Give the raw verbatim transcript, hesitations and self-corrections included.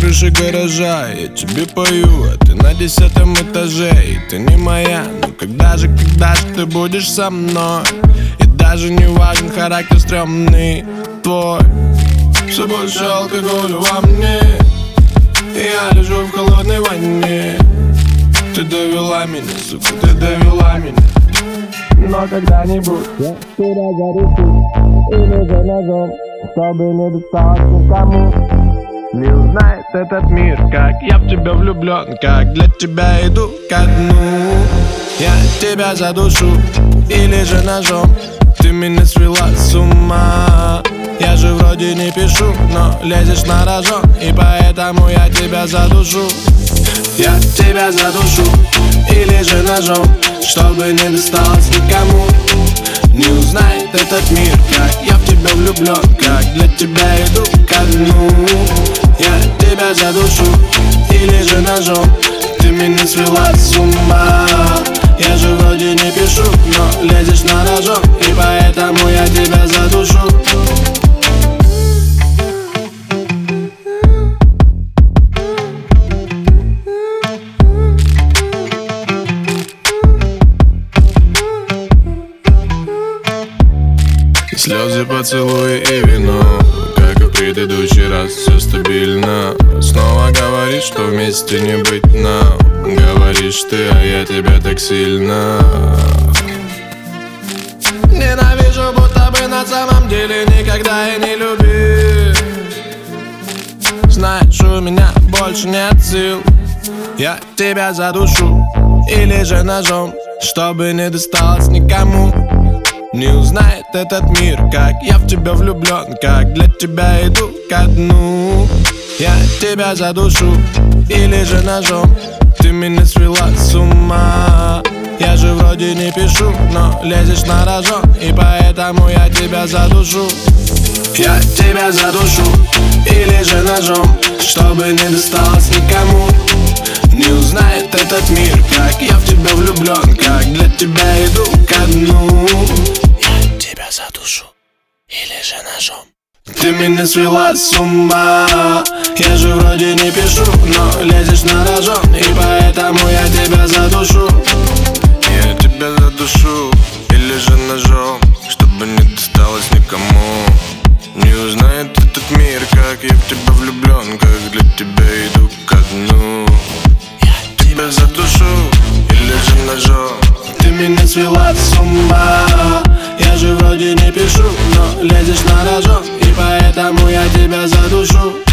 крыше гаража, я тебе пою, а ты на десятом этаже. И ты не моя, но когда же, когда же ты будешь со мной? И даже не важен характер стрёмный твой. Все больше алкоголя во мне, и я лежу в холодной ванне. Ты довела меня, сука, ты довела меня. Но когда-нибудь я тебя зарушу или же ножом, чтобы не досталось никому. Не узнает этот мир, как я в тебя влюблен, как для тебя иду ко дну. Я тебя задушу или же ножом, ты меня свела с ума. Я же вроде не пишу, но лезешь на рожон, и поэтому я тебя задушу. Я тебя задушу или же ножом, чтобы не досталось никому. Не узнает этот мир, как я в тебя влюблен, как для тебя иду ко дну. Я тебя задушу или же ножом, ты меня свела с ума. Я же вроде не пишу, но лезешь на рожон, и поэтому я тебя задушу. Слезы, поцелуи и вино, как и в предыдущий раз, все стабильно. Снова говоришь, что вместе не быть нам. Говоришь ты, а я тебя так сильно ненавижу, будто бы на самом деле никогда и не любил. Знаешь, у меня больше нет сил. Я тебя задушу или же ножом, чтобы не досталось никому. Не узнает этот мир, как я в тебя влюблен, как для тебя иду ко дну. Я тебя задушу или же ножом, ты меня свела с ума. Я же вроде не пишу, но лезешь на рожон, и поэтому я тебя задушу. Я тебя задушу или же ножом, чтобы не досталось никому. Не узнает этот мир, как я в тебя влюблен, как для тебя иду ко дну. Я тебя задушу или же ножом, ты меня свела с ума. Я же вроде не пишу, но лезешь на рожон, и поэтому я тебя задушу. Я тебя задушу или же ножом, чтобы не досталось никому. Не узнает этот мир, как я в тебя влюблен, как для тебя иду ко дну. Я тебя задушу или же ножом, ты меня свела с ума. Я же вроде не пишу, но лезешь на рожон, и поэтому я тебя задушу.